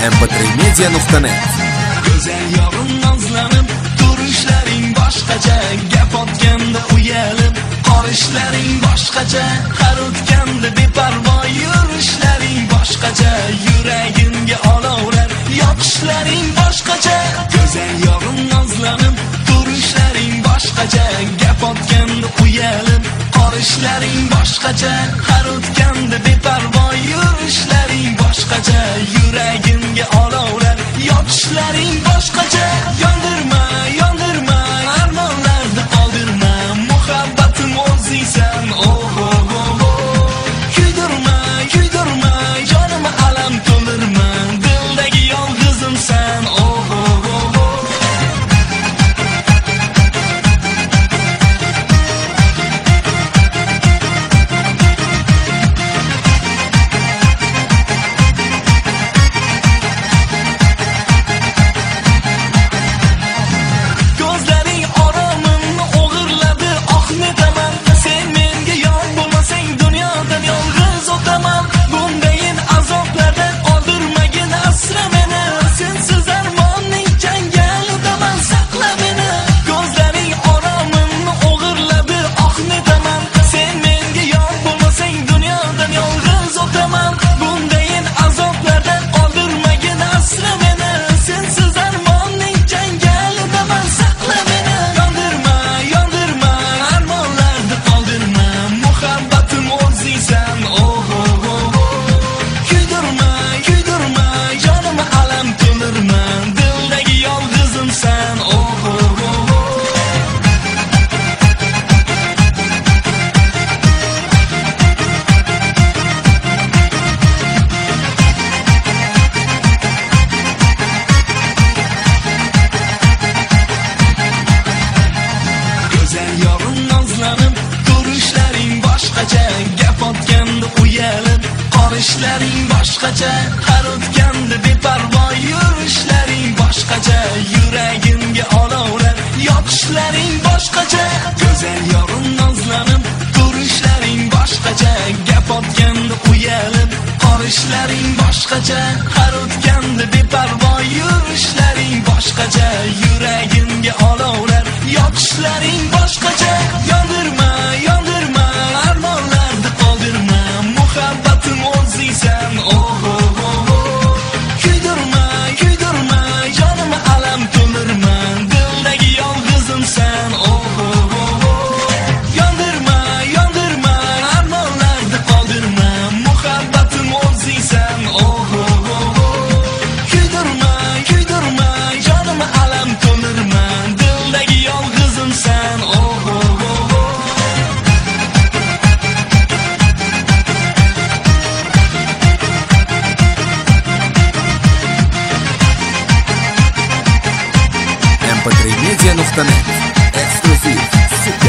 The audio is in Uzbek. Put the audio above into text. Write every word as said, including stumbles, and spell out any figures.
em p tre media nuqta net. Go'zal yorim nozlanib, turishlaring boshqacha, gap otganda uyalib, qorishlaring boshqacha, har o'tganda beparvo yurishlaring boshqacha, yuragimga olovlar yoqishlaring boshqacha. Go'zal yorim nozlanib, turishlaring boshqacha, gap otganda uyalib, qorishlaring boshqacha, har o'tganda beparvo yurishlaring boshqacha, yuragimga olovlar yoqishlaring boshqacha. Yondirma, yondirma, armonlarni qoldirma, muhabbatim o'zingsan, oh oh oh oh. Kuydirma, kuydirma, jonimga alam to'ldirma, dildagi yolg'izimsan, oh oh oh oh. Qorishlaring boshqacha, har o'tganda beparvo yurishlaring boshqacha, yuragimga olovlar yoqishlaring boshqacha. Go'zal yorim nozlanib, turishlaring boshqacha, gap otganda uyalib, qorishlaring boshqacha, har o'tganda beparvo yurishlaring boshqacha, yuragimga olovlar yoqishlaring boshqacha. Yondirma, yondirma, armonlarni qoldirma, muhabbatim o'zingsan, oh oh oh oh. Kuydirma, kuydirma, jonimga alam to'ldirma, dildagi yolg'izimsan, oh oh oh oh. Yondirma, yondirma, armonlarni qoldirma, muhabbatim o'zingsan, oh oh oh oh. Kuydirma, kuydirma, jonimga alam to'ldirma, dildagi yolg'izimsan, oh oh oh oh. em p tre media nuqta net. Eksklyuziv.